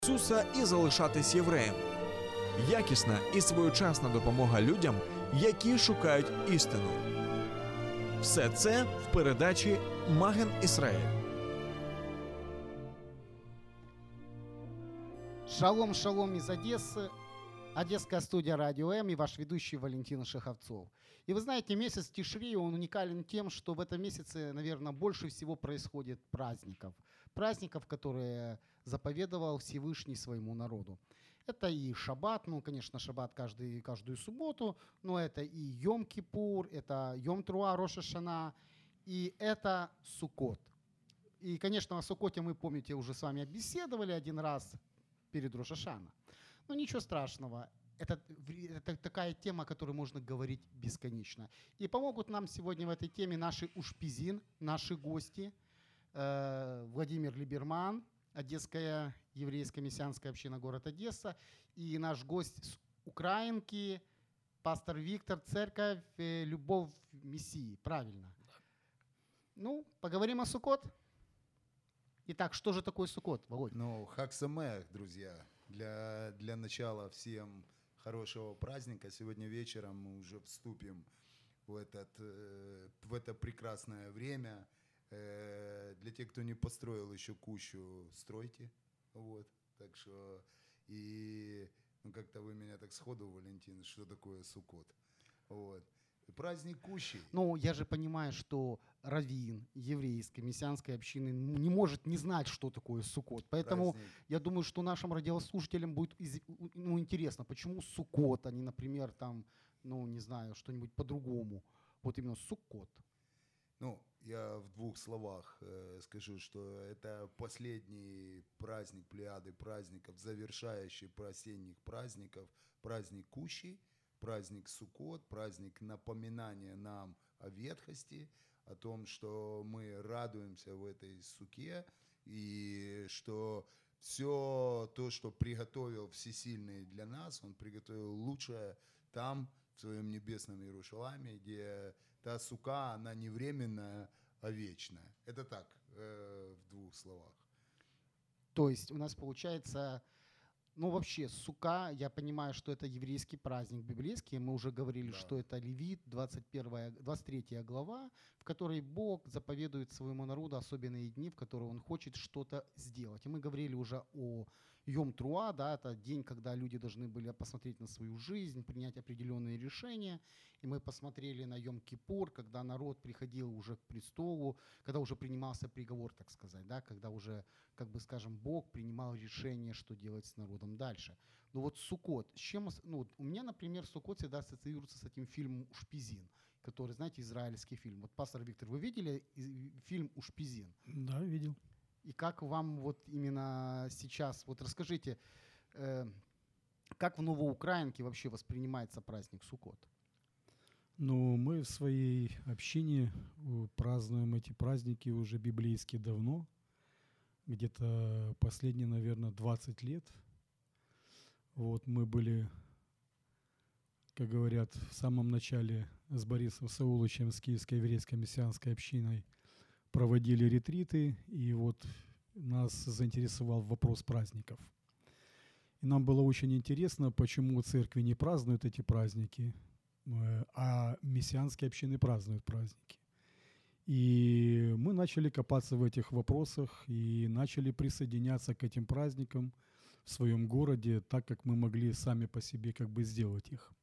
Ісуса і залишатись євреєм. Якісна і своєчасна допомога людям, які шукають істину. Все це в передачі «Маген Ісраїль». Шалом, шалом из Одессы, Одесская студия «Радио М» и ваш ведущий Валентин Шеховцов. И вы знаете, месяц Тишри, он уникален тем, что в этом месяце, наверное, больше всего происходит праздников. Праздников, которые заповедовал Всевышний своему народу. Это и шаббат, ну, конечно, шаббат каждую субботу, но это и Йом-Кипур, это Йом-Труа, Рош-ха-Шана, и это Суккот. И, конечно, о Суккоте мы, помните, уже с вами беседовали один раз перед Рош-ха-Шана. Но ничего страшного. Это такая тема, о которой можно говорить бесконечно. И помогут нам сегодня в этой теме наши ушпизин, наши гости. Владимир Либерман, Одесская еврейская мессианская община, город Одесса. И наш гость с Украинки, пастор Виктор, церковь Любовь Мессии. Правильно? Ну, поговорим о Суккот. Итак, что же такое Суккот, Володь? Ну, Хаг Самеах, друзья. Для начала всем хорошего праздника. Сегодня вечером мы уже вступим в это прекрасное время. Для тех, кто не построил еще кущу, стройте. Вот. Так что как-то вы меня так сходу, Валентин, что такое Суккот. Вот. Праздник кущи. Ну, я же понимаю, что раввин еврейской мессианской общины не может не знать, что такое Суккот. Поэтому я думаю, что нашим радиослушателям будет интересно, почему Суккот, а не, например, там, ну, не знаю, что-нибудь по-другому. Вот именно Суккот. Ну, я в двух словах скажу, что это последний праздник плеяды праздников, завершающий осенних праздников, праздник Кущи, праздник Суккот, праздник напоминания нам о ветхости, о том, что мы радуемся в этой суке, и что все то, что приготовил Всесильный для нас, Он приготовил лучшее там, в своем небесном Иерусалиме, где та сука, она не временная, а вечная. Это так, в двух словах. То есть у нас получается... Ну, вообще, сука, я понимаю, что это еврейский праздник библейский. Мы уже говорили, да, что это Левит, 23 глава, в которой Бог заповедует своему народу особенные дни, в которые Он хочет что-то сделать. И мы говорили уже о Йом-Труа, да, это день, когда люди должны были посмотреть на свою жизнь, принять определенные решения. И мы посмотрели на Йом-Кипур, когда народ приходил уже к престолу, когда уже принимался приговор, так сказать, да, когда уже, как бы скажем, Бог принимал решение, что делать с народом дальше. Но вот Суккот, с чем, ну, у меня, например, Суккот всегда ассоциируется с этим фильмом «Ушпизин», который, знаете, израильский фильм. Вот, пастор Виктор, вы видели фильм «Ушпизин»? Да, видел. И как вам вот именно сейчас, вот расскажите, как в Новоукраинке вообще воспринимается праздник Суккот? Ну, мы в своей общине празднуем эти праздники уже библейски давно, где-то последние, наверное, 20 лет. Вот мы были, как говорят, в самом начале с Борисом Сауловичем с Киевской еврейской мессианской общиной проводили ретриты, и вот нас заинтересовал вопрос праздников. И нам было очень интересно, почему церкви не празднуют эти праздники, а мессианские общины празднуют праздники. И мы начали копаться в этих вопросах и начали присоединяться к этим праздникам в своем городе, так как мы могли сами по себе как бы сделать их.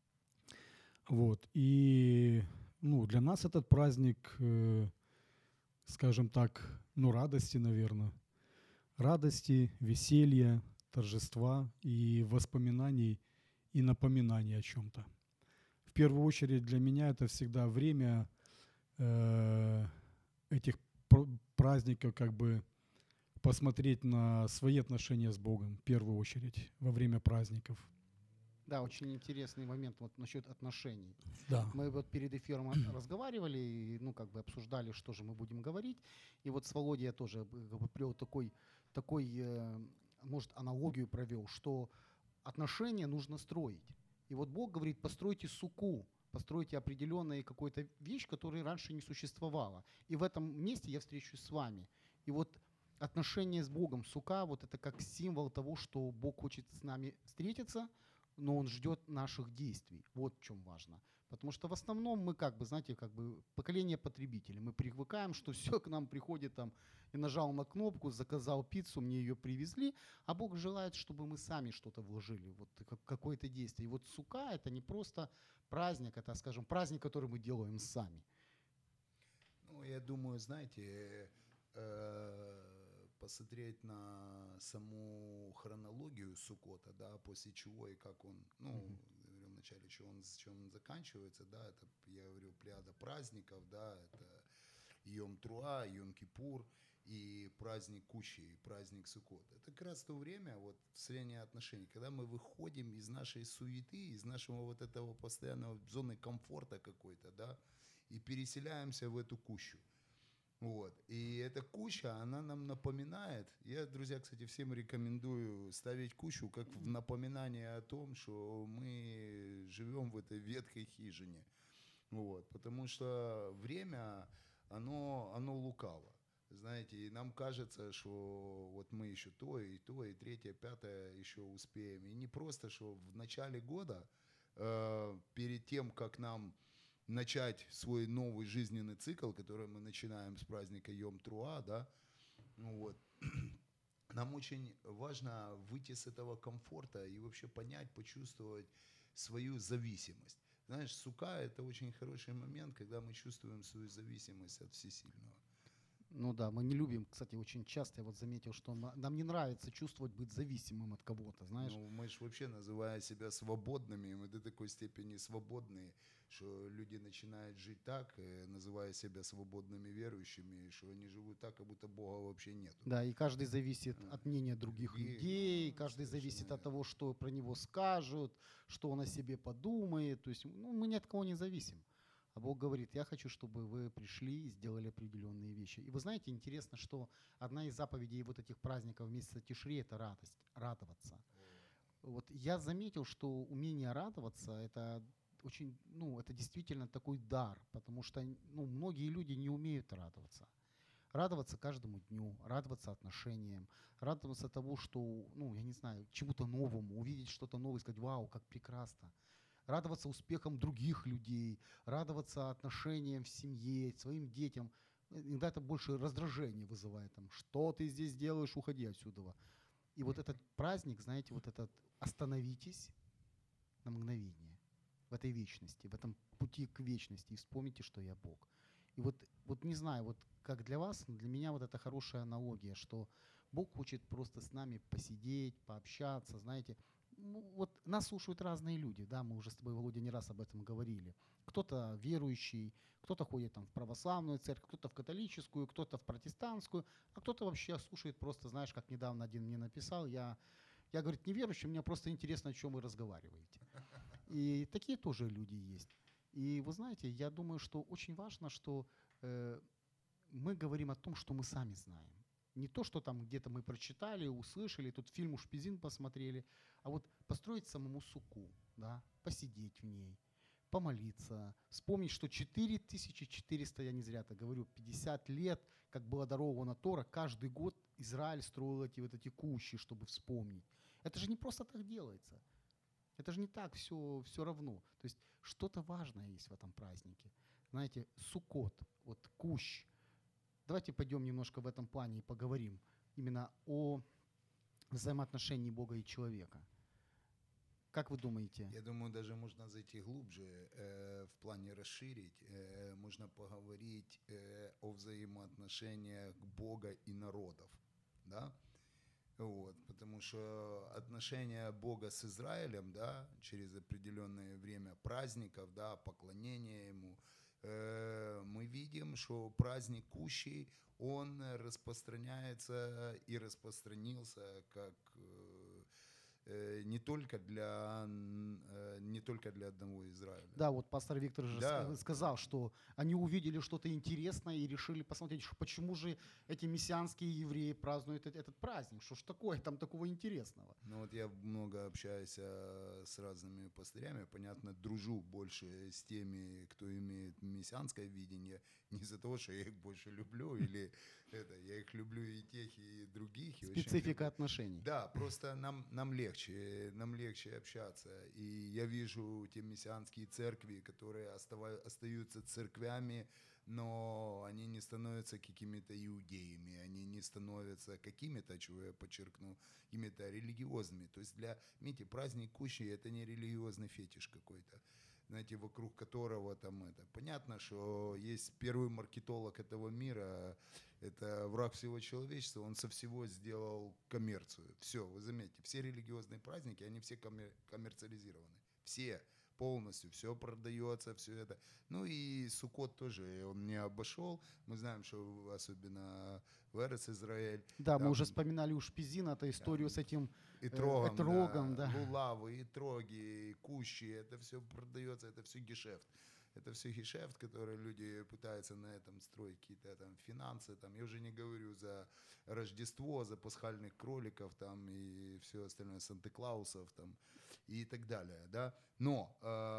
Вот. И ну, для нас этот праздник, скажем так, ну, радости, наверное. Радости, веселья, торжества и воспоминаний и напоминаний о чем-то. В первую очередь для меня это всегда время этих праздников, как бы посмотреть на свои отношения с Богом, в первую очередь, во время праздников. Да, очень интересный момент вот насчет отношений. Да. Мы вот перед эфиром разговаривали и, ну, как бы обсуждали, что же мы будем говорить. И вот с Володей я тоже привел такой, может, аналогию провел, что отношения нужно строить. И вот Бог говорит, постройте суку, постройте определенную какую-то вещь, которая раньше не существовала. И в этом месте я встречусь с вами. И вот отношение с Богом, сука, вот это как символ того, что Бог хочет с нами встретиться, но Он ждет наших действий. Вот в чем важно. Потому что в основном мы как бы, знаете, как бы поколение потребителей. Мы привыкаем, что все к нам приходит там, и нажал на кнопку, заказал пиццу, мне ее привезли, а Бог желает, чтобы мы сами что-то вложили, вот какое-то действие. И вот сука — это не просто праздник, это, скажем, праздник, который мы делаем сами. Ну, я думаю, знаете, посмотреть на саму хронологию Суккота, да, после чего и как он, ну, говорил вначале, чем он заканчивается, да, это, я говорил, плеяда праздников, да, это Йом-Труа, Йом-Кипур и праздник Кущи, и праздник Суккот. Это как раз то время, вот, среднее отношение, когда мы выходим из нашей суеты, из нашего вот этого постоянного зоны комфорта какой-то, да, и переселяемся в эту кущу. Вот. И эта куща, она нам напоминает, я, друзья, кстати, всем рекомендую ставить кущу как в напоминание о том, что мы живем в этой ветхой хижине. Вот. Потому что время, оно лукаво. Знаете, и нам кажется, что вот мы еще то, и третье, пятое еще успеем. И не просто, что в начале года, перед тем, как нам начать свой новый жизненный цикл, который мы начинаем с праздника Йом-Труа, да, ну вот, нам очень важно выйти с этого комфорта и вообще понять, почувствовать свою зависимость. Знаешь, сука — это очень хороший момент, когда мы чувствуем свою зависимость от всесильного. Ну да, мы не любим, кстати, очень часто, я вот заметил, что нам не нравится чувствовать быть зависимым от кого-то, знаешь. Ну, мы же вообще, называя себя свободными, мы до такой степени свободные, что люди начинают жить так, называя себя свободными верующими, что они живут так, как будто Бога вообще нет. Да, и каждый зависит от мнения других людей, каждый зависит от того, что про него скажут, что он о себе подумает. То есть мы ни от кого не зависим. А Бог говорит, я хочу, чтобы вы пришли и сделали определенные вещи. И вы знаете, интересно, что одна из заповедей вот этих праздников месяца Тишри — это радость, радоваться. Вот я заметил, что умение радоваться — это очень, это действительно такой дар, потому что многие люди не умеют радоваться. Радоваться каждому дню, радоваться отношениям, радоваться того, что, я не знаю, чему-то новому, увидеть что-то новое, сказать, вау, как прекрасно. Радоваться успехам других людей, радоваться отношениям в семье, своим детям. Иногда это больше раздражение вызывает. Там, что ты здесь делаешь, уходи отсюда. И вот этот праздник, знаете, вот этот остановитесь на мгновение в этой вечности, в этом пути к вечности, и вспомните, что я Бог. И вот не знаю, вот как для вас, но для меня вот это хорошая аналогия, что Бог хочет просто с нами посидеть, пообщаться, знаете. Вот нас слушают разные люди, да, мы уже с тобой, Володя, не раз об этом говорили. Кто-то верующий, кто-то ходит там в православную церковь, кто-то в католическую, кто-то в протестантскую, а кто-то вообще слушает просто, знаешь, как недавно один мне написал, я говорит, неверующий, мне просто интересно, о чем вы разговариваете. И такие тоже люди есть. И вы знаете, я думаю, что очень важно, что мы говорим о том, что мы сами знаем. Не то, что там где-то мы прочитали, услышали, тут фильм у Шпизин посмотрели, а вот построить самому суку, да, посидеть в ней, помолиться, вспомнить, что 4400, я не зря так говорю, 50 лет, как была дарована Тора, каждый год Израиль строил эти кущи, чтобы вспомнить. Это же не просто так делается. Это же не так все равно. То есть что-то важное есть в этом празднике. Знаете, Суккот, вот кущ. Давайте пойдем немножко в этом плане и поговорим именно о взаимоотношении Бога и человека. Как вы думаете? Я думаю, даже можно зайти глубже, в плане расширить. Можно поговорить о взаимоотношениях Бога и народов. Да? Вот, потому что отношения Бога с Израилем, да, через определенное время праздников, да, поклонения Ему, мы видим, что праздник Кущи, он распространяется и распространился как не только для одного Израиля. Да, вот пастор Виктор же Да. сказал, что они увидели что-то интересное и решили посмотреть, почему же эти мессианские евреи празднуют этот праздник, что ж такое там такого интересного. Ну вот я много общаюсь с разными пастырями, понятно, дружу больше с теми, кто имеет мессианское видение, не из-за того, что я их больше люблю, или я их люблю и тех, и других. И очень Специфика люблю. отношений. Да, просто нам легче общаться. И я вижу те мессианские церкви, которые остаются церквями, но они не становятся какими-то иудеями, они не становятся какими-то, чего я подчеркну, какими-то религиозными. То есть видите, праздник Кущи — это не религиозный фетиш какой-то, знаете, вокруг которого там это. Понятно, что есть первый маркетолог этого мира, это враг всего человечества, он со всего сделал коммерцию. Все, вы заметите, все религиозные праздники, они все коммерциализированы. Все. Полностью, все продается, все это. Ну и Суккот тоже, он не обошел. Мы знаем, что особенно в Эрец Израиль. Да, мы там уже вспоминали у Шпизина эту историю с этим Этрогом, да. лулавы, итроги, кущи, это все продается, это все гешефт. Это все гешефт, который люди пытаются на этом строить какие-то там финансы. Там, я уже не говорю за Рождество, за пасхальных кроликов там, и все остальное, Санта-Клаусов там, и так далее. Да? Но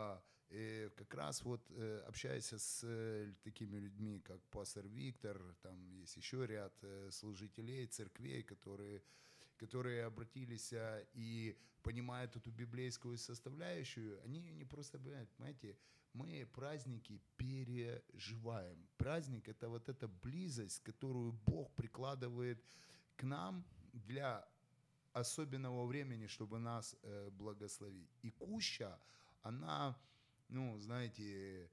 как раз вот общаясь с такими людьми, как пастор Виктор, там есть еще ряд служителей, церквей, которые обратились и понимают эту библейскую составляющую, они ее не просто понимают, понимаете, мы праздники переживаем. Праздник — это вот эта близость, которую Бог прикладывает к нам для особенного времени, чтобы нас благословить. И Куща, она, ну, знаете,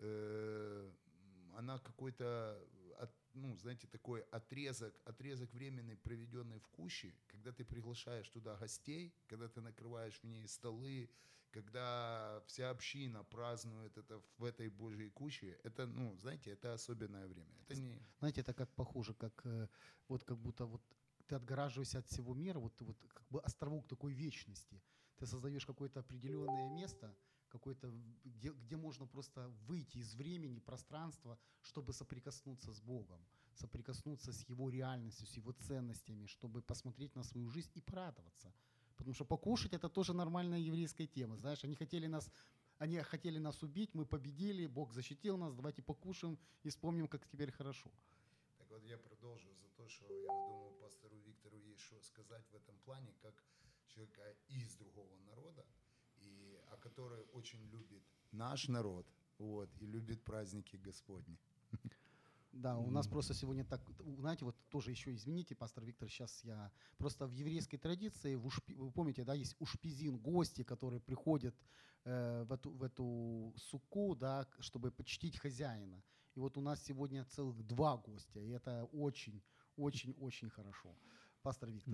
она какой-то, ну, знаете, такой отрезок временный, проведенный в Куще, когда ты приглашаешь туда гостей, когда ты накрываешь в ней столы, когда вся община празднует это в этой Божьей Куще, это, ну, знаете, это особенное время. Это не... Знаете, это как похоже, как вот как будто вот ты отгораживаешься от всего мира, вот как бы островок такой вечности. Ты создаешь какое-то определенное место, какое-то, где можно просто выйти из времени, пространства, чтобы соприкоснуться с Богом, соприкоснуться с Его реальностью, с Его ценностями, чтобы посмотреть на свою жизнь и порадоваться. Потому что покушать — это тоже нормальная еврейская тема. Знаешь, они хотели нас убить, мы победили, Бог защитил нас, давайте покушаем и вспомним, как теперь хорошо. Так вот я продолжу за то, что я думаю, пастору Виктору есть что сказать в этом плане, как человека из другого народа, который очень любит наш народ, вот, и любит праздники Господни. Да, у нас просто сегодня так, знаете, вот тоже еще, извините, пастор Виктор, сейчас я, просто в еврейской традиции, вы помните, да, есть ушпизин, гости, которые приходят в эту сукку, да, чтобы почтить хозяина. И вот у нас сегодня целых 2 гостя, и это очень, очень, очень хорошо. Пастор Виктор.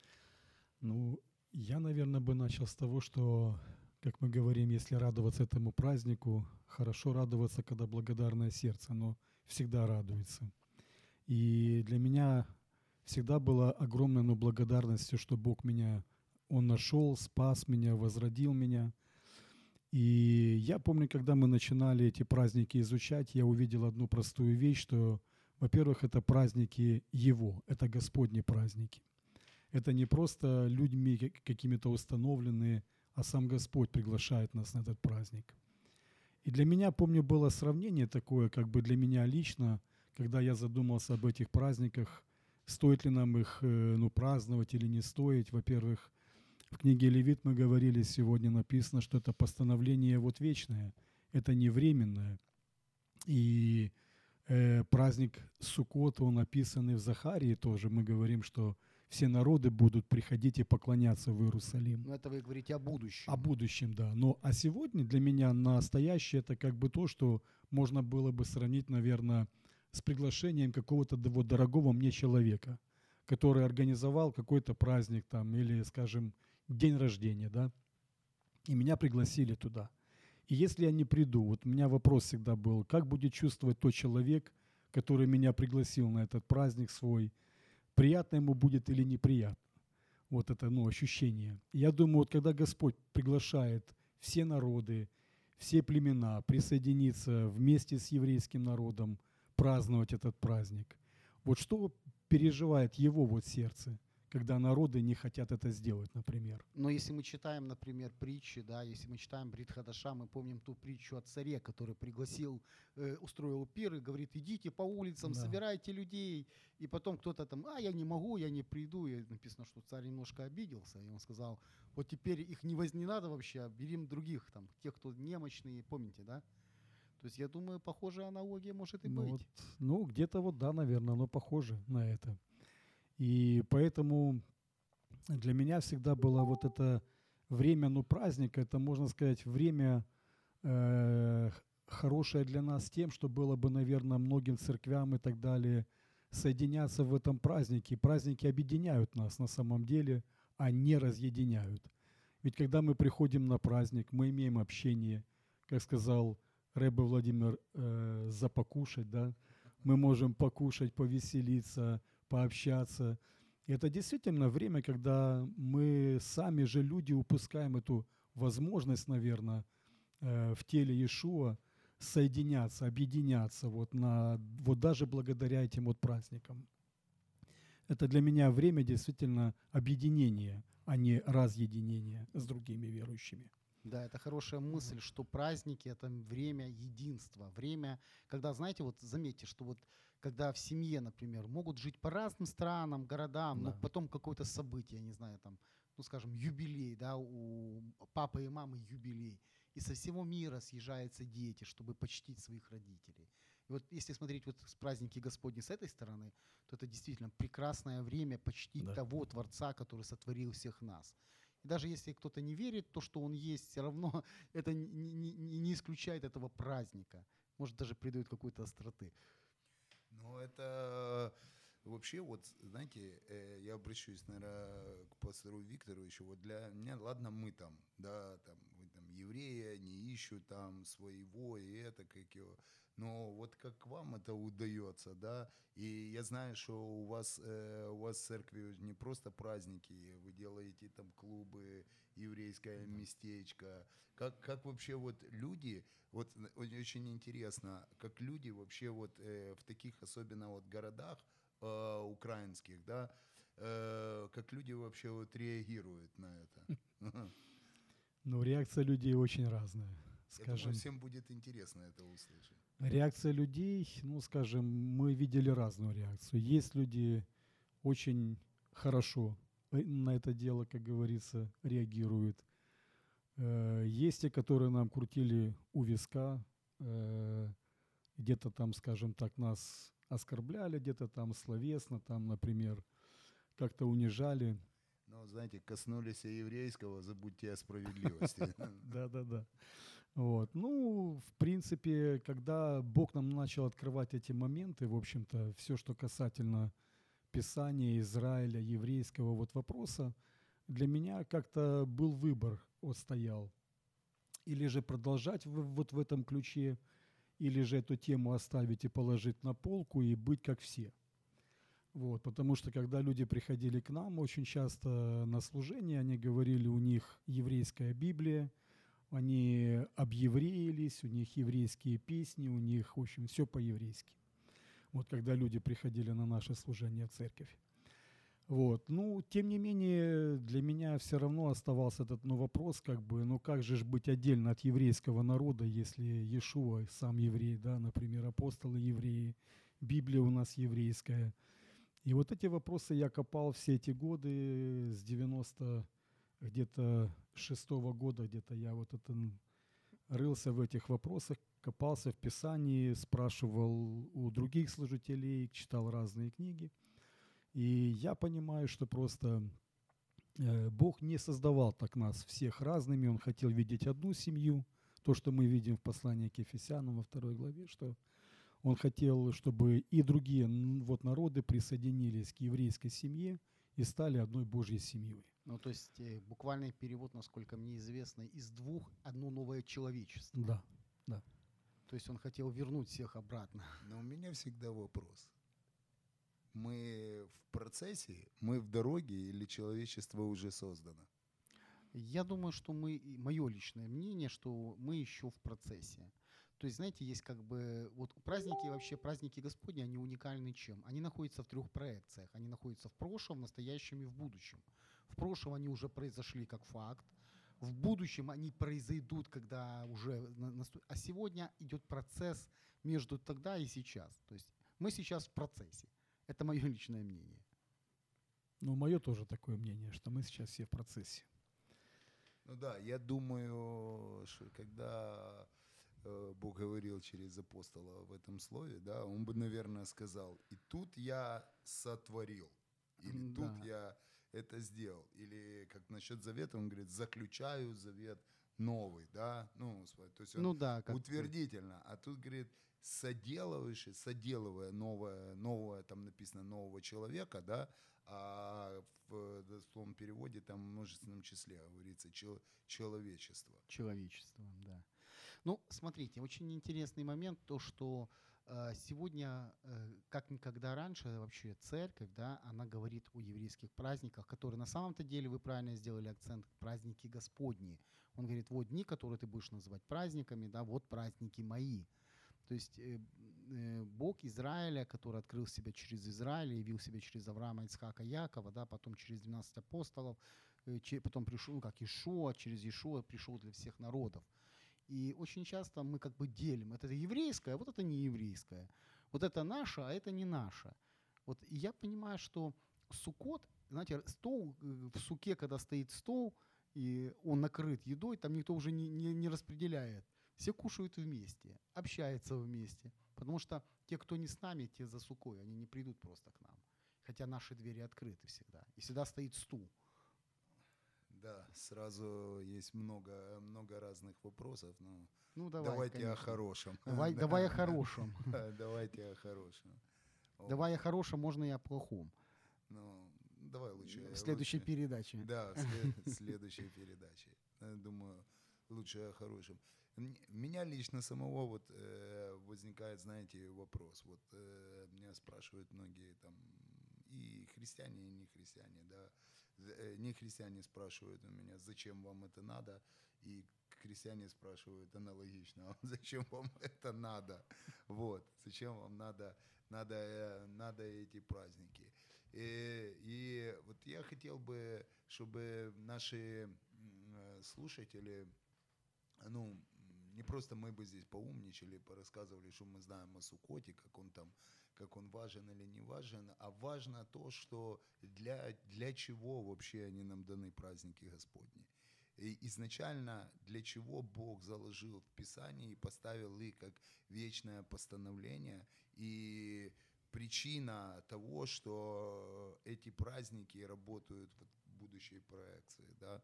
Ну, я, наверное, бы начал с того, что, как мы говорим, если радоваться этому празднику, хорошо радоваться, когда благодарное сердце, оно всегда радуется. И для меня всегда была огромной благодарностью, что Бог Он нашел, спас меня, возродил меня. И я помню, когда мы начинали эти праздники изучать, я увидел одну простую вещь, что, во-первых, это праздники Его, это Господни праздники. Это не просто людьми какими-то установленные, а сам Господь приглашает нас на этот праздник. И для меня, помню, было сравнение такое, как бы для меня лично, когда я задумался об этих праздниках, стоит ли нам их праздновать или не стоит. Во-первых, в книге Левит мы говорили, сегодня написано, что это постановление вот вечное, это не временное. И праздник Суккот, он описанный в Захарии тоже, мы говорим, что все народы будут приходить и поклоняться в Иерусалим. Но это вы говорите о будущем. О будущем, да. Но а сегодня для меня настоящее это как бы то, что можно было бы сравнить, наверное, с приглашением какого-то дорогого мне человека, который организовал какой-то праздник там или, скажем, день рождения, да, и меня пригласили туда. И если я не приду, вот у меня вопрос всегда был, как будет чувствовать тот человек, который меня пригласил на этот праздник свой, приятно ему будет или неприятно. вот это, ощущение. Я думаю, вот когда Господь приглашает все народы, все племена присоединиться вместе с еврейским народом, праздновать этот праздник, вот что переживает его вот сердце, когда народы не хотят это сделать, например? Но если мы читаем, например, притчи, да, если мы читаем Брит Хадаша, мы помним ту притчу о царе, который пригласил, устроил пир и говорит: идите по улицам, Да. собирайте людей. И потом кто-то там: я не могу, я не приду. И написано, что царь немножко обиделся, и он сказал: вот теперь их не надо вообще, берем других, там, тех, кто немощные, помните, да? То есть я думаю, похожая аналогия может и быть. Где-то вот да, наверное, оно похоже на это. И поэтому для меня всегда было вот это время, праздника, это, можно сказать, время хорошее для нас тем, что было бы, наверное, многим церквям и так далее соединяться в этом празднике. Праздники объединяют нас на самом деле, а не разъединяют. Ведь когда мы приходим на праздник, мы имеем общение, как сказал Ребе Владимир, за покушать, да, мы можем покушать, повеселиться, пообщаться. И это действительно время, когда мы сами же люди упускаем эту возможность, наверное, в теле Иешуа соединяться, объединяться вот даже благодаря этим вот праздникам. Это для меня время действительно объединения, а не разъединения с другими верующими. Да, это хорошая мысль, что праздники — это время единства, время, когда, знаете, вот заметьте, что вот когда в семье, например, могут жить по разным странам, городам, но Да. потом какое-то событие, я не знаю, там, скажем, юбилей, да, у папы и мамы юбилей, и со всего мира съезжаются дети, чтобы почтить своих родителей. И вот если смотреть вот с праздники Господни с этой стороны, то это действительно прекрасное время почтить Да. того Творца, который сотворил всех нас. И даже если кто-то не верит в то, что он есть, все равно это не исключает этого праздника. Может, даже придает какой-то остроты. Ну, это вообще, вот, знаете, я обращусь, наверное, к пастору Виктору еще. Вот для меня, ладно, мы там, да, там, вы там евреи, они ищут там своего, и это, как его. Но вот как вам это удается, да? И я знаю, что у вас в церкви не просто праздники, вы делаете там клубы, еврейское местечко. Как вообще вот люди, вот очень интересно, как люди вообще вот в таких особенно вот городах украинских, да, как люди вообще вот реагируют на это? Реакция людей очень разная. Я думаю, Скажем, всем будет интересно это услышать. реакция людей, скажем, мы видели разную реакцию. Есть люди очень хорошо на это дело, как говорится, реагируют. Есть те, которые нам крутили у виска, где-то там, скажем так, нас оскорбляли, где-то там словесно, там, например, как-то унижали. Но, знаете, коснулись еврейского, забудьте о справедливости. Да. Вот. В принципе, когда Бог нам начал открывать эти моменты, в общем-то, все, что касательно Писания, Израиля, еврейского вот вопроса, для меня как-то был выбор, вот стоял. Или же продолжать вот в этом ключе, или же эту тему оставить и положить на полку и быть как все. Вот, потому что когда люди приходили к нам очень часто на служение, они говорили, у них еврейская Библия, они объевреились, у них еврейские песни, у них, в общем, все по-еврейски. Вот когда люди приходили на наше служение в церковь. Вот. Тем не менее, для меня все равно оставался этот вопрос, как же быть отдельно от еврейского народа, если Иешуа сам еврей, да, например, апостолы евреи, Библия у нас еврейская. И вот эти вопросы я копал все эти годы, с 96-го года где-то я вот это рылся в этих вопросах, копался в Писании, спрашивал у других служителей, читал разные книги. И я понимаю, что просто Бог не создавал так нас всех разными, Он хотел видеть одну семью, то, что мы видим в послании к Ефесянам во 2 главе, что Он хотел, чтобы и другие народы присоединились к еврейской семье и стали одной Божьей семьей. То есть буквальный перевод, насколько мне известно, из двух одно новое человечество. Да. То есть он хотел вернуть всех обратно. Но у меня всегда вопрос. мы в процессе, мы в дороге или человечество уже создано? Я думаю, что мое личное мнение, что мы еще в процессе. То есть, знаете, есть как бы, вот праздники, вообще праздники Господни, они уникальны чем? Они находятся в 3 проекциях. Они находятся в прошлом, в настоящем и в будущем. В прошлом они уже произошли как факт. В будущем они произойдут, когда уже... А сегодня идет процесс между тогда и сейчас. То есть мы сейчас в процессе. Это мое личное мнение. Ну, мое тоже такое мнение, что мы сейчас все в процессе. Ну да, я думаю, что когда Бог говорил через апостола в этом слове, да, он бы, наверное, сказал: «И тут я сотворил», или «тут Да. я это сделал», или как насчет завета, он говорит: «заключаю завет новый», да, ну, то есть он Ну да, как утвердительно, а тут говорит: соделывая новое, там написано нового человека, да, а в дословном переводе там в множественном числе говорится человечество. человечество, да. Ну, смотрите, очень интересный момент, то, что сегодня, как никогда раньше, вообще церковь, да, она говорит о еврейских праздниках, которые на самом-то деле, вы правильно сделали акцент, праздники Господни. Он говорит: вот дни, которые ты будешь называть праздниками, да, вот праздники мои. То есть Бог Израиля, который открыл себя через Израиль, явил себя через Авраама, Ицхака, Якова, да, потом через 12 апостолов, потом пришел, ну, как Ишуа, через Ишуа пришел для всех народов. И очень часто мы как бы делим. Это еврейское, а вот это не еврейское. Вот это наше, а это не наше. Вот, и я понимаю, что Суккот, знаете, стол, в суке, когда стоит стол, и он накрыт едой, там никто уже не распределяет. Все кушают вместе, общаются вместе. Потому что те, кто не с нами, те за сукой, они не придут просто к нам. Хотя наши двери открыты всегда. И всегда стоит стул. Да, сразу есть много разных вопросов, но Ну, давайте о конечно. хорошем. Давай о хорошем. Давайте о хорошем. Давай о хорошем, можно и о плохом. Ну, давай лучше. В следующей передаче. Да, в следующей передаче. Я думаю, лучше о хорошем. Меня лично самого вот возникает, знаете, вопрос. Вот меня спрашивают многие там и христиане, и не христиане, да. Не христиане спрашивают у меня: зачем вам это надо? И христиане спрашивают аналогично: зачем вам это надо? Вот, зачем вам надо эти праздники? И вот я хотел бы, чтобы наши слушатели, ну, не просто мы бы здесь поумничали, порассказывали, что мы знаем о Суккоте, как он важен или не важен, а важно то, что для чего вообще они нам даны, праздники Господни. И изначально для чего Бог заложил в Писании и поставил их как вечное постановление и причина того, что эти праздники работают в будущей проекции. Да?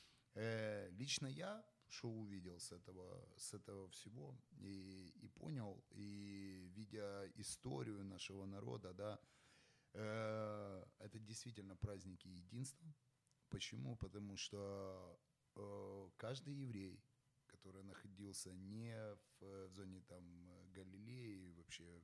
Лично я, что увидел с этого всего и понял, и видя историю нашего народа, да, это действительно праздники единства. Почему? Потому что каждый еврей, который находился не в зоне там Галилеи, вообще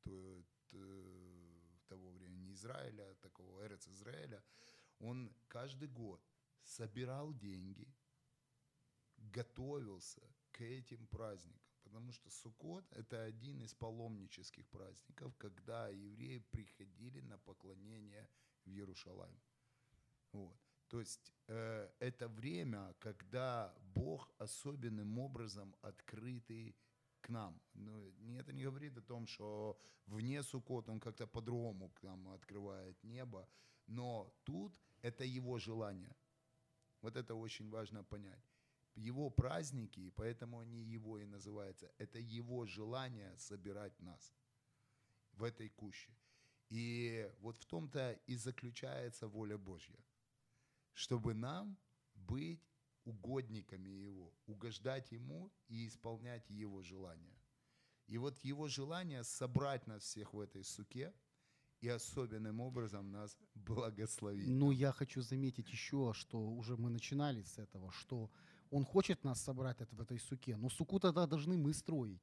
того времени Израиля, такого Эрец Израиля, он каждый год собирал деньги, готовился к этим праздникам. Потому что Суккот – это один из паломнических праздников, когда евреи приходили на поклонение в Иерушалаим. Вот. То есть это время, когда Бог особенным образом открытый к нам. Но это не говорит о том, что вне Суккот он как-то по-другому к нам открывает небо, но тут это его желание. Вот это очень важно понять. Его праздники, поэтому они его и называются, это его желание собирать нас в этой куще. И вот в том-то и заключается воля Божья, чтобы нам быть угодниками Его, угождать Ему и исполнять Его желания. И вот Его желание собрать нас всех в этой суке и особенным образом нас благословить. Ну, я хочу заметить еще, что уже мы начинали с этого, что Он хочет нас собрать в этой суке, но суку тогда должны мы строить.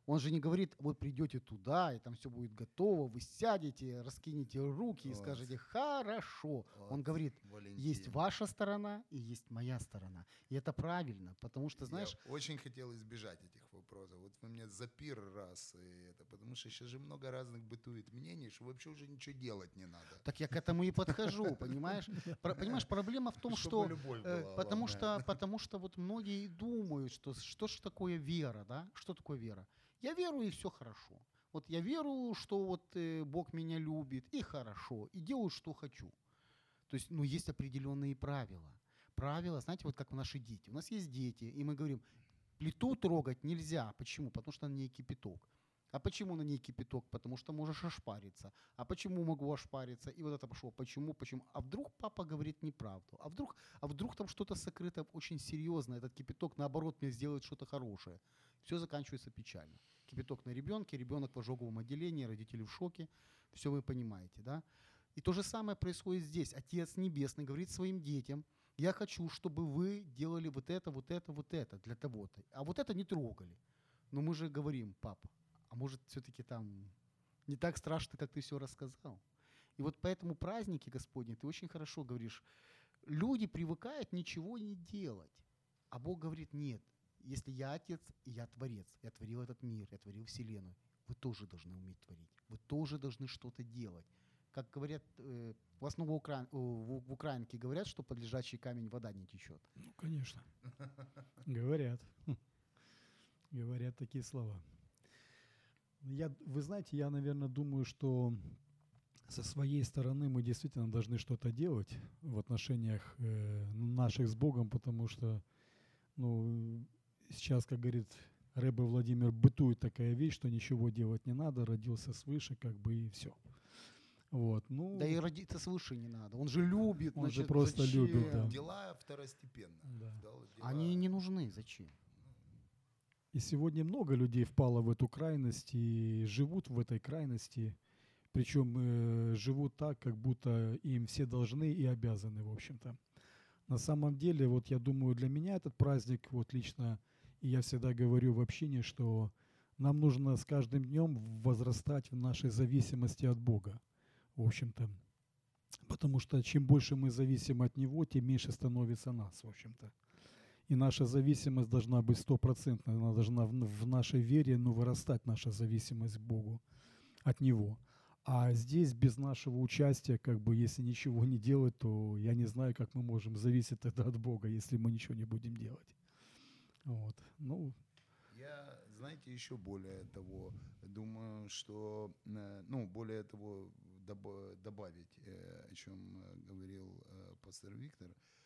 Он же не говорит, вы придете туда, и там все будет готово, вы сядете, раскинете руки и Вот. скажете «хорошо». Он Вот, говорит, Валентин. есть ваша сторона и есть моя сторона. И это правильно, потому что, знаешь, Я очень хотел избежать этих вопросов. Вот вы мне запир раз, и это, потому что сейчас же много разных бытует мнений, что вообще уже ничего делать не надо. так я к этому и подхожу, понимаешь? Понимаешь, проблема в том, Чтобы что... любовь была Потому что вот многие думают, что ж такое вера, да? Что такое вера? Я верую, и все хорошо. Вот я верую, что вот Бог меня любит, и хорошо, и делаю, что хочу. То есть, ну, есть определенные правила. Правила, знаете, вот как наши дети. У нас есть дети, и мы говорим, плиту трогать нельзя. Почему? Потому что на ней кипяток. А почему на ней кипяток? Потому что можешь ошпариться. А почему могу ошпариться? И вот это пошло. Почему? Почему? А вдруг папа говорит неправду? А вдруг там что-то сокрыто очень серьезное? Этот кипяток, наоборот, мне сделает что-то хорошее. Все заканчивается печально. Кипяток на ребенке, ребенок в ожоговом отделении, родители в шоке. Все вы понимаете, да? И то же самое происходит здесь. Отец Небесный говорит своим детям, я хочу, чтобы вы делали вот это, вот это, вот это для того-то. А вот это не трогали. Но мы же говорим, папа, а может все-таки там не так страшно, как ты все рассказал. И вот поэтому праздники, Господни, ты очень хорошо говоришь, люди привыкают ничего не делать. А Бог говорит, нет, если я Отец и я Творец, я творил этот мир, я творил Вселенную, вы тоже должны уметь творить, вы тоже должны что-то делать. Как говорят, в основном в украинке говорят, что под лежачий камень вода не течет. Ну, конечно. Говорят. Говорят такие слова. Вы знаете, я, наверное, думаю, что со своей стороны мы действительно должны что-то делать в отношениях наших с Богом, потому что, ну, сейчас, как говорит Рэбе Владимир, бытует такая вещь, что ничего делать не надо, родился свыше, как бы и все. Вот, ну, Да и родиться свыше не надо. Он же любит. Он же значит, просто зачем? любит, да. Дела второстепенно. Да. Дела- Они не нужны. Зачем? И сегодня много людей впало в эту крайность и живут в этой крайности, причем живут так, как будто им все должны и обязаны, в общем-то. На самом деле, вот я думаю, для меня этот праздник, вот лично, и я всегда говорю в общении, что нам нужно с каждым днем возрастать в нашей зависимости от Бога, в общем-то. Потому что чем больше мы зависим от Него, тем меньше становится нас, в общем-то. И наша зависимость должна быть стопроцентной, она должна в нашей вере, ну, вырастать, наша зависимость к Богу, от Него. А здесь без нашего участия, как бы, если ничего не делать, то я не знаю, как мы можем зависеть тогда от Бога, если мы ничего не будем делать. Вот. Ну, Я, знаете, еще более того, думаю, что, ну, более того, добавить, о чем говорил пастор Виктор,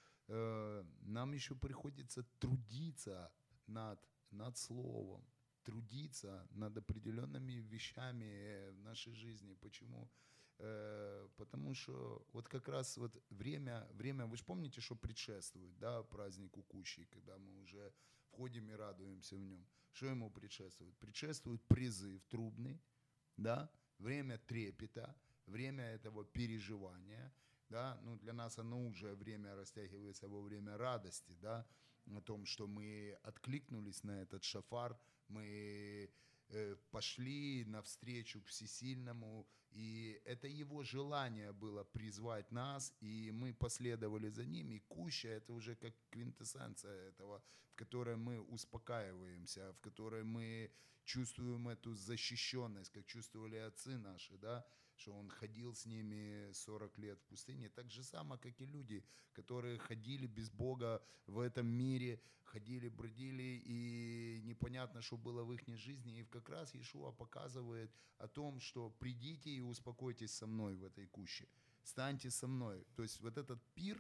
нам еще приходится трудиться над словом, трудиться над определенными вещами в нашей жизни. Почему? Потому что вот как раз вот время, вы же помните, что предшествует, да, празднику Кущи, когда мы уже входим и радуемся в нем. Что ему предшествует? Предшествует призыв трубный, да, время трепета, время этого переживания, да, ну для нас оно уже время растягивается во время радости, да, о том, что мы откликнулись на этот шафар, мы пошли навстречу к Всесильному, и это его желание было призвать нас, и мы последовали за ним, и Куща это уже как квинтэссенция этого, в которой мы успокаиваемся, в которой мы чувствуем эту защищенность, как чувствовали отцы наши, да, что он ходил с ними 40 лет в пустыне, так же само, как и люди, которые ходили без Бога в этом мире, ходили, бродили, и непонятно, что было в их жизни. И как раз Иешуа показывает о том, что придите и успокойтесь со мной в этой куще, станьте со мной. То есть вот этот пир,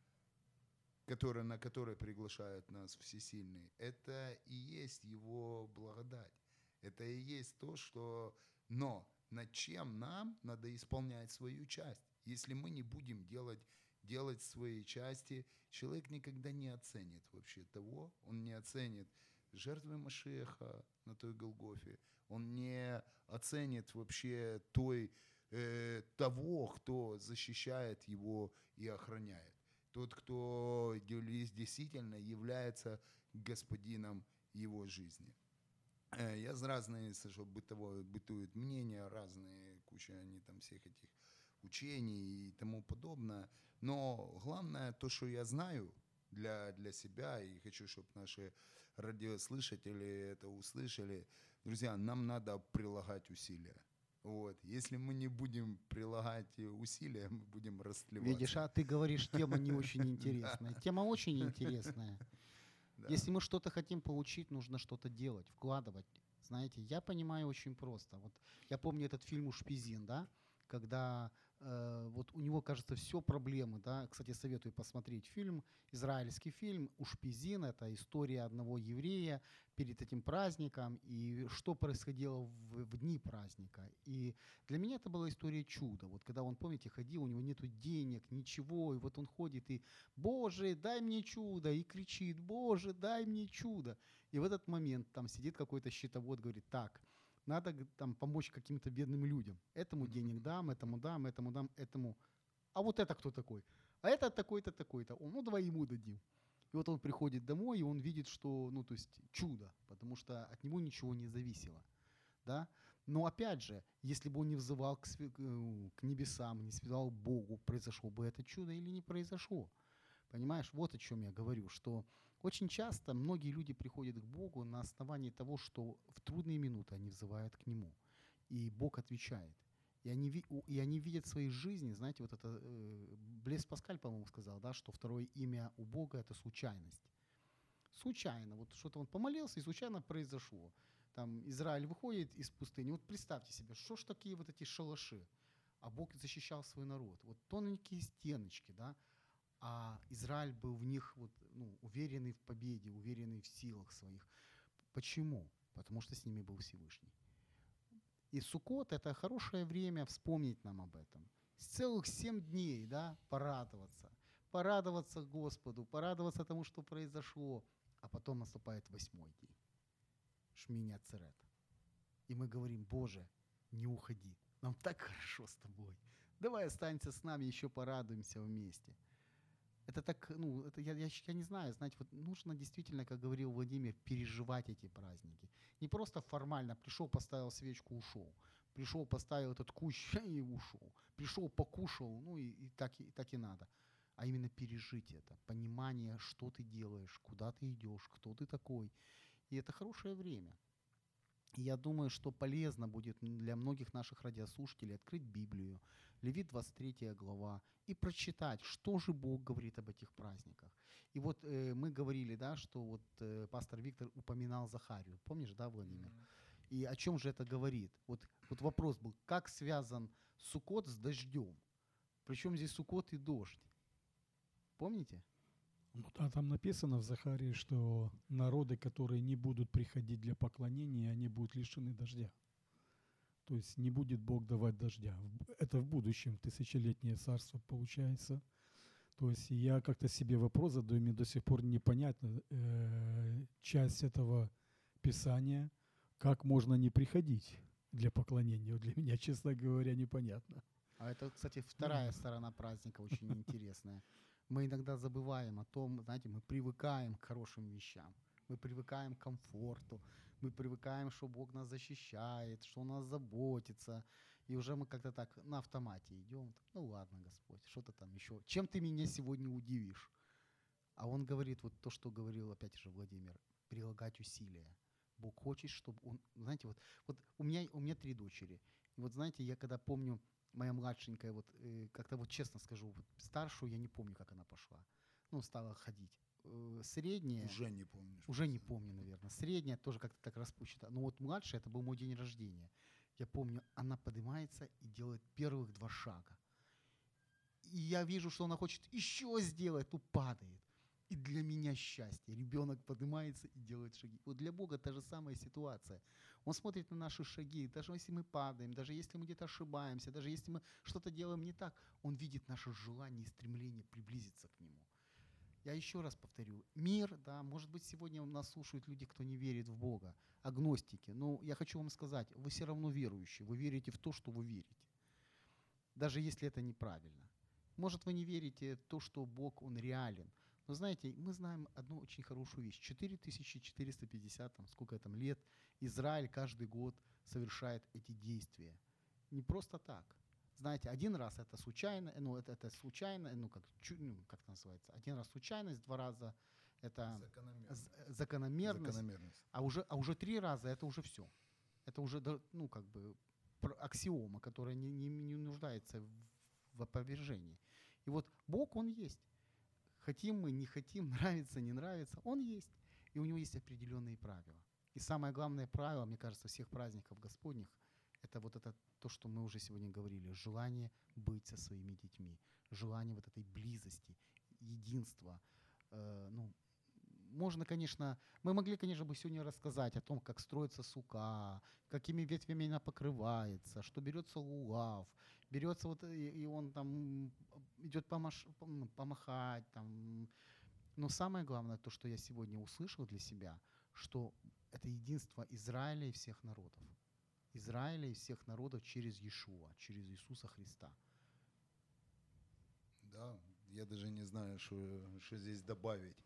на который приглашает нас Всесильный, это и есть его благодать. Это и есть то, что... Но над чем нам надо исполнять свою часть. Если мы не будем делать свои части, человек никогда не оценит вообще того, он не оценит жертвы Машиаха на той Голгофе, он не оценит вообще того, кто защищает его и охраняет. Тот, кто действительно является господином его жизни. Я за разные, слышу, бытуют мнения, разные, куча они там всех этих учений и тому подобное. Но главное, то, что я знаю для себя, и хочу, чтобы наши радиослушатели это услышали. Друзья, нам надо прилагать усилия. Вот. Если мы не будем прилагать усилия, мы будем растлеваться. Видишь, а ты говоришь, тема не очень интересная. Тема очень интересная. Да. Если мы что-то хотим получить, нужно что-то делать, вкладывать. Знаете, я понимаю очень просто. Вот я помню этот фильм «Ушпизин», да, когда вот у него, кажется, все проблемы, да. Кстати, советую посмотреть фильм, израильский фильм «Ушпизин». Это история одного еврея перед этим праздником и что происходило в дни праздника. И для меня это была история чуда. Вот когда он, помните, ходил, у него нету денег, ничего, и вот он ходит и «Боже, дай мне чудо!» и кричит «Боже, дай мне чудо!» И в этот момент там сидит какой-то счетовод, говорит: так, надо там помочь каким-то бедным людям. Этому денег дам, этому дам, этому дам, этому. А вот это кто такой? А это такой-то, такой-то. Ну, давай ему дадим. И вот он приходит домой, и он видит, что, ну, то есть чудо, потому что от него ничего не зависело. Да? Но опять же, если бы он не взывал к небесам, не связал Богу, произошло бы это чудо или не произошло. Понимаешь, вот о чем я говорю, что очень часто многие люди приходят к Богу на основании того, что в трудные минуты они взывают к Нему, и Бог отвечает. И они видят в своей жизни, знаете, вот это, Блес Паскаль, по-моему, сказал, да, что второе имя у Бога – это случайность. Случайно, вот что-то он помолился, и случайно произошло. Там Израиль выходит из пустыни, вот представьте себе, что ж такие вот эти шалаши, а Бог защищал свой народ. Вот тоненькие стеночки, да, а Израиль был в них вот, ну, уверенный в победе, уверенный в силах своих. Почему? Потому что с ними был Всевышний. И Суккот – это хорошее время вспомнить нам об этом. С целых 7 дней, да, порадоваться. Порадоваться Господу, порадоваться тому, что произошло. А потом наступает 8-й день. Шмини Ацерет. И мы говорим: Боже, не уходи. Нам так хорошо с тобой. Давай останься с нами, еще порадуемся вместе. Это так, ну, это я не знаю, знаете, вот нужно действительно, как говорил Владимир, переживать эти праздники. Не просто формально пришел, поставил свечку, ушел. Пришел, поставил этот кущ и ушел. Пришел, покушал, ну и так и надо. А именно пережить это, понимание, что ты делаешь, куда ты идешь, кто ты такой. И это хорошее время. И я думаю, что полезно будет для многих наших радиослушателей открыть Библию, Левит 23 глава, и прочитать, что же Бог говорит об этих праздниках. И вот мы говорили, да, что вот пастор Виктор упоминал Захарию. Помнишь, да, Владимир? И о чем же это говорит? Вот вопрос был, как связан Суккот с дождем? Причем здесь Суккот и дождь? Помните? Ну, а там написано в Захарии, что народы, которые не будут приходить для поклонения, они будут лишены дождя. То есть не будет Бог давать дождя. Это в будущем, тысячелетнее царство получается. То есть я как-то себе вопрос задаю, мне до сих пор непонятна часть этого Писания, как можно не приходить для поклонения. Вот для меня, честно говоря, непонятно. А это, кстати, вторая сторона праздника, очень интересная. Мы иногда забываем о том, знаете, мы привыкаем к хорошим вещам, мы привыкаем к комфорту, мы привыкаем, что Бог нас защищает, что Он нас заботится, и уже мы как-то так на автомате идем. Ну ладно, Господь, что-то там еще. Чем ты меня сегодня удивишь? А Он говорит вот то, что говорил опять же Владимир, прилагать усилия. Бог хочет, чтобы Он, знаете, вот у меня 3 дочери. И вот знаете, я когда помню, моя младшенькая, вот как-то вот честно скажу, вот старшую я не помню, как она пошла. Ну, стала ходить. Средняя... Уже не помнишь. Уже не помню, наверное. Средняя тоже как-то так распущена. Но вот младшая, это был мой день рождения. Я помню, она поднимается и делает первых 2 шага. И я вижу, что она хочет еще сделать, ну падает. И для меня счастье. Ребенок поднимается и делает шаги. Вот для Бога та же самая ситуация. Он смотрит на наши шаги, даже если мы падаем, даже если мы где-то ошибаемся, даже если мы что-то делаем не так, Он видит наше желание и стремление приблизиться к Нему. Я еще раз повторю, мир, да, может быть, сегодня нас слушают люди, кто не верит в Бога, агностики, но я хочу вам сказать, вы все равно верующие, вы верите в то, что вы верите, даже если это неправильно. Может, вы не верите в то, что Бог, Он реален, Но знаете, мы знаем одну очень хорошую вещь. 4450, сколько там лет, Израиль каждый год совершает эти действия. Не просто так. Знаете, один раз это случайно, это случайно, как это называется, один раз случайность, 2 раза это закономерность. А уже 3 раза это уже все. Это уже, аксиома, которая не нуждается в опровержении. И вот Бог, Он есть. Хотим мы, не хотим, нравится, не нравится, Он есть. И у Него есть определенные правила. И самое главное правило, мне кажется, всех праздников Господних, это вот это то, что мы уже сегодня говорили, желание быть со своими детьми, желание вот этой близости, единства. Мы могли, конечно, бы сегодня рассказать о том, как строится сука, какими ветвями она покрывается, что берется лулав, берется и он там идет помахать. Там. Но самое главное, то, что я сегодня услышал для себя, что это единство Израиля и всех народов. Израиля и всех народов через Иешуа, через Иисуса Христа. Да, я даже не знаю, что здесь добавить.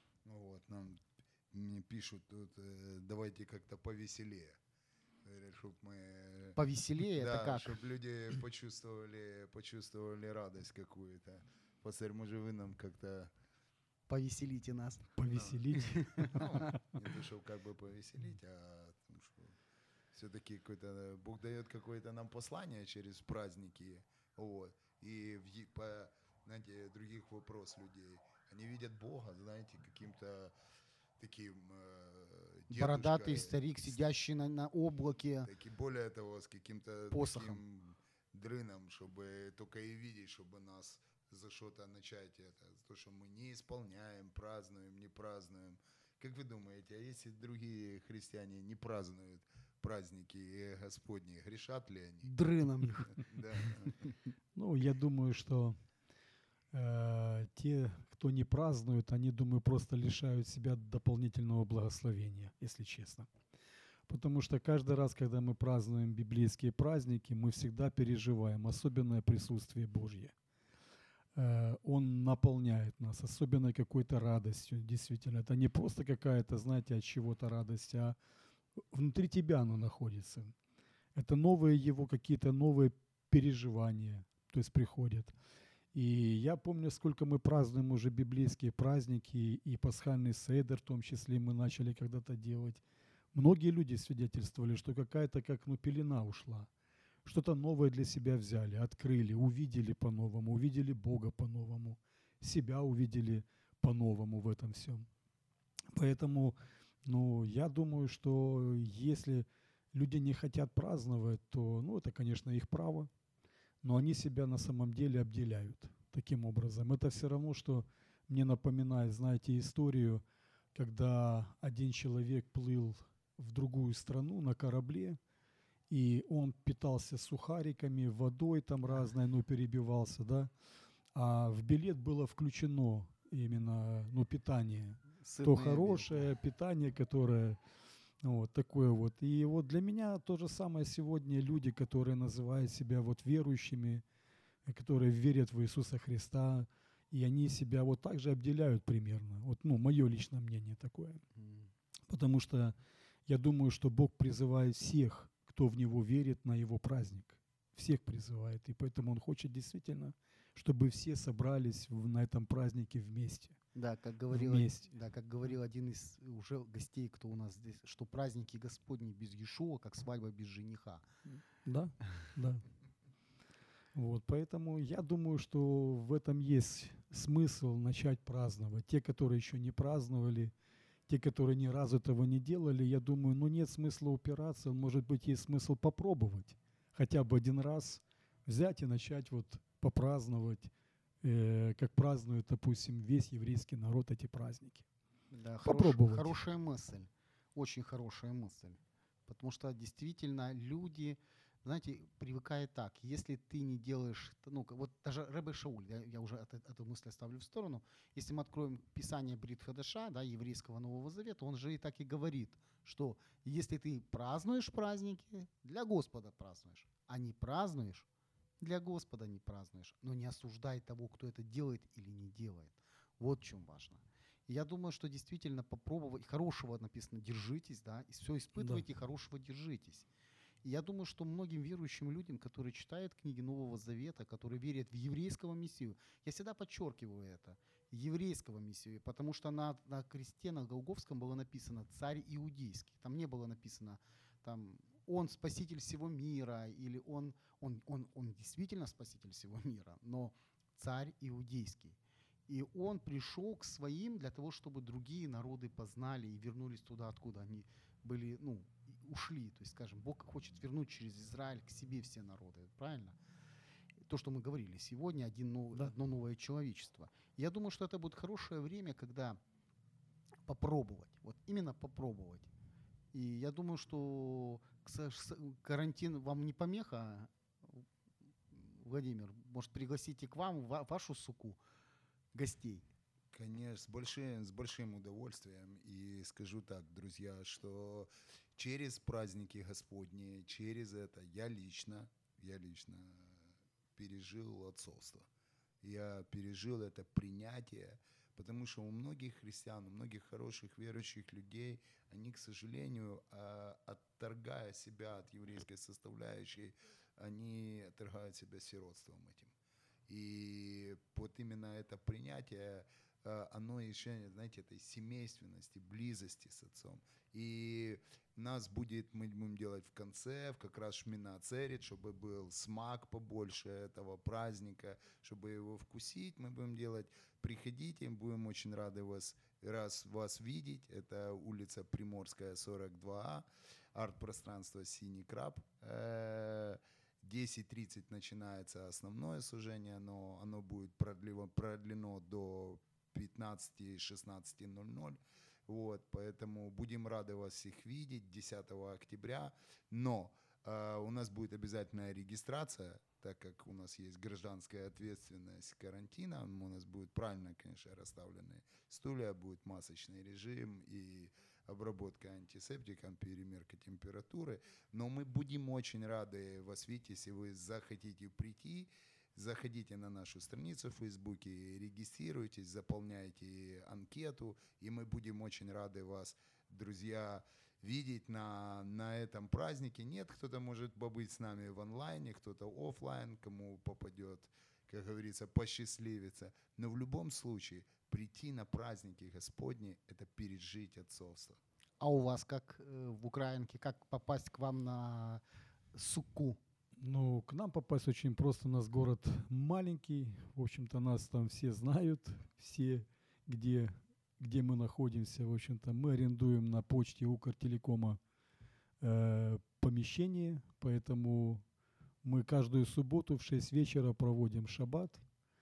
Мне пишут тут, давайте как-то повеселее. Говорят, чтобы мы... Повеселее, это как? Чтобы люди почувствовали радость какую-то. Пастор, может, вы нам как-то... Повеселите нас. Повеселить. Не то, чтобы как бы повеселить, а потому что все-таки Бог дает какое-то нам послание через праздники. И знаете, других вопрос людей. Они видят Бога, знаете, каким-то таким дедушкой. Бородатый старик, сидящий на облаке. Так и более того, с каким-то посохом. таким дрыном, чтобы только и видеть, чтобы нас за что-то начать это. То, что мы не исполняем, празднуем, не празднуем. Как вы думаете, а если другие христиане не празднуют праздники Господни, грешат ли они? Дрыном их. Да. Я думаю, что те, кто не празднует, они, думаю, просто лишают себя дополнительного благословения, если честно. Потому что каждый раз, когда мы празднуем библейские праздники, мы всегда переживаем особенное присутствие Божье. Он наполняет нас особенной какой-то радостью, действительно. Это не просто какая-то, знаете, от чего-то радость, а внутри тебя оно находится. Это новые его какие-то новые переживания, то есть приходят. И я помню, сколько мы празднуем уже библейские праздники, и пасхальный седер в том числе мы начали когда-то делать. Многие люди свидетельствовали, что какая-то пелена ушла. Что-то новое для себя взяли, открыли, увидели по-новому, увидели Бога по-новому, себя увидели по-новому в этом всем. Поэтому, я думаю, что если люди не хотят праздновать, то, это, конечно, их право, но они себя на самом деле обделяют таким образом. Это все равно, что мне напоминает, знаете, историю, когда один человек плыл в другую страну на корабле, и он питался сухариками, водой там разной, перебивался, да, а в билет было включено именно, питание, Сытный то обед. хорошее питание, которое, такое вот. И вот для меня то же самое сегодня люди, которые называют себя верующими, которые верят в Иисуса Христа, и они себя так же обделяют примерно. Мое личное мнение такое. Потому что я думаю, что Бог призывает всех, кто в Него верит, на Его праздник. Всех призывает. И поэтому Он хочет действительно, чтобы все собрались на этом празднике вместе. Да, как говорил один из уже гостей, кто у нас здесь, что праздники Господни без Иешуа, как свадьба без жениха. Да. Поэтому я думаю, что в этом есть смысл начать праздновать. Те, которые еще не праздновали, те, которые ни разу этого не делали, я думаю, нет смысла упираться, может быть, есть смысл попробовать хотя бы один раз взять и начать попраздновать, как празднует, допустим, весь еврейский народ эти праздники. Да, попробовать. Хорошая мысль, очень хорошая мысль, потому что действительно люди, знаете, привыкают так, если ты не делаешь, даже Ребе Шауль, я уже эту мысль оставлю в сторону, если мы откроем Писание Брит Хадаша, да, еврейского Нового Завета, он же и так и говорит, что если ты празднуешь праздники, для Господа празднуешь, а не празднуешь, для Господа не празднуешь, но не осуждай того, кто это делает или не делает. Вот в чем важно. И я думаю, что действительно попробовать, хорошего написано «держитесь», да, и все испытывайте, хорошего держитесь. И я думаю, что многим верующим людям, которые читают книги Нового Завета, которые верят в еврейского Мессию, я всегда подчеркиваю это, еврейского Мессию, потому что на кресте, на Голгофском было написано «Царь Иудейский». Там не было написано там, «Он спаситель всего мира» или он действительно спаситель всего мира, но «Царь Иудейский». И он пришел к своим для того, чтобы другие народы познали и вернулись туда, откуда они были, ушли. То есть, скажем, Бог хочет вернуть через Израиль к себе все народы, правильно? То, что мы говорили сегодня, одно новое человечество. Я думаю, что это будет хорошее время, когда попробовать, вот именно попробовать. И я думаю, что карантин вам не помеха, Владимир, может, пригласите к вам, в вашу суку, гостей. Конечно, с большим удовольствием. И скажу так, друзья, что через праздники Господни, через это я лично пережил отцовство. Я пережил это принятие, потому что у многих христиан, у многих хороших верующих людей, они, к сожалению, отторгая себя от еврейской составляющей, они отторгают себя сиротством этим. И вот именно это принятие, оно еще, знаете, этой семейственности, близости с отцом. И мы будем делать в конце, как раз Шмина Ацерет, чтобы был смак побольше этого праздника, чтобы его вкусить, мы будем делать. Приходите, будем очень рады вас видеть. Это улица Приморская, 42А, арт-пространство «Синий краб». 10:30 начинается основное служение, но оно будет продлено до 15-16:00. Вот, поэтому будем рады вас всех видеть 10 октября. Но у нас будет обязательная регистрация, так как у нас есть гражданская ответственность карантина. У нас будет правильно, конечно, расставлены стулья, будет масочный режим и обработка антисептиком, перемерка температуры. Но мы будем очень рады вас видеть, если вы захотите прийти. Заходите на нашу страницу в Фейсбуке, регистрируйтесь, заполняйте анкету, и мы будем очень рады вас, друзья, видеть на этом празднике. Нет, кто-то может побыть с нами в онлайне, кто-то офлайн, кому попадет, как говорится, посчастливится. Но в любом случае прийти на праздники Господни – это пережить отцовство. А у вас, как в Украинке, как попасть к вам на суку? Ну, к нам попасть очень просто. У нас город маленький. В общем-то, нас там все знают, все, где мы находимся. В общем-то, мы арендуем на почте Укртелекома помещение, поэтому мы каждую субботу в 6 вечера проводим шаббат,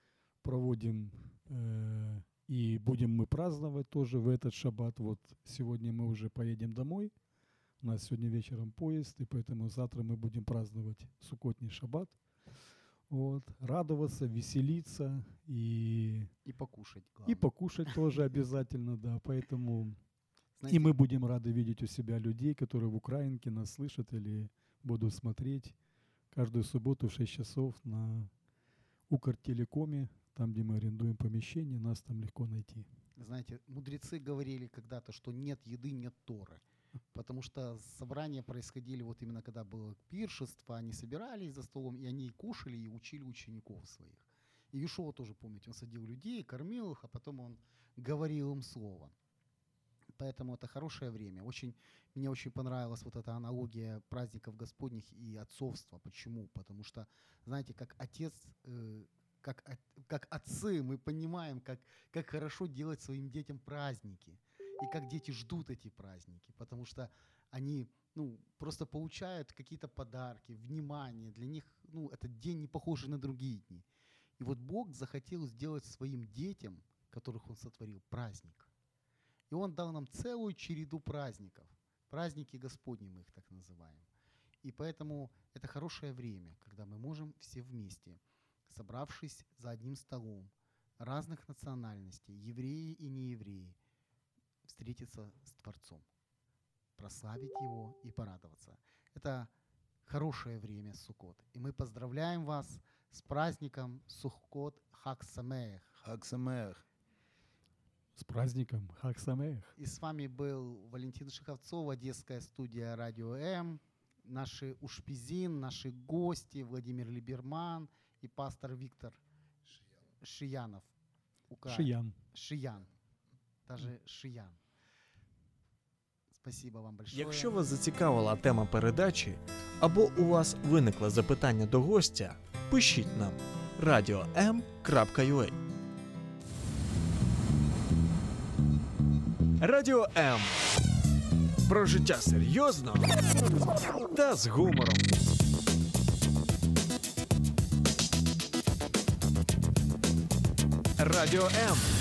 и будем мы праздновать тоже в этот шаббат. Вот сегодня мы уже поедем домой. У нас сегодня вечером поезд, и поэтому завтра мы будем праздновать суккотний шаббат. Вот, радоваться, веселиться и покушать. Главное. И покушать тоже обязательно, да. Поэтому Знаете, и мы будем рады видеть у себя людей, которые в Украинке нас слышат или будут смотреть каждую субботу в 6 часов на Укртелекоме, там, где мы арендуем помещение, нас там легко найти. Знаете, мудрецы говорили когда-то, что нет еды, нет Торы. Потому что собрания происходили вот именно когда было пиршество, они собирались за столом, и они кушали, и учили учеников своих. И Иешуа тоже, помните, он садил людей, кормил их, а потом он говорил им слово. Поэтому это хорошее время. Мне очень понравилась вот эта аналогия праздников Господних и отцовства. Почему? Потому что, знаете, как отец, как отцы мы понимаем, как хорошо делать своим детям праздники. И как дети ждут эти праздники, потому что они просто получают какие-то подарки, внимание. Для них этот день не похож на другие дни. И вот Бог захотел сделать своим детям, которых Он сотворил, праздник. И Он дал нам целую череду праздников. Праздники Господни мы их так называем. И поэтому это хорошее время, когда мы можем все вместе, собравшись за одним столом, разных национальностей, евреи и неевреи, встретиться с Творцом, прославить Его и порадоваться. Это хорошее время Суккот. И мы поздравляем вас с праздником Суккот Хаг Самеах. Хаг Самеах. С праздником. Хаг Самех. И с вами был Валентин Шеховцов, Одесская студия «Радио М», наши ушпизин, наши гости Владимир Либерман и пастор Виктор Шиянов. Шиян. Шиян. Даже Шиян. Спасибо вам большое. Якщо вас зацікавила тема передачі або у вас виникло запитання до гостя, пишіть нам radio.m.ua. Радіо М. Про життя серйозно та з гумором. Радіо М.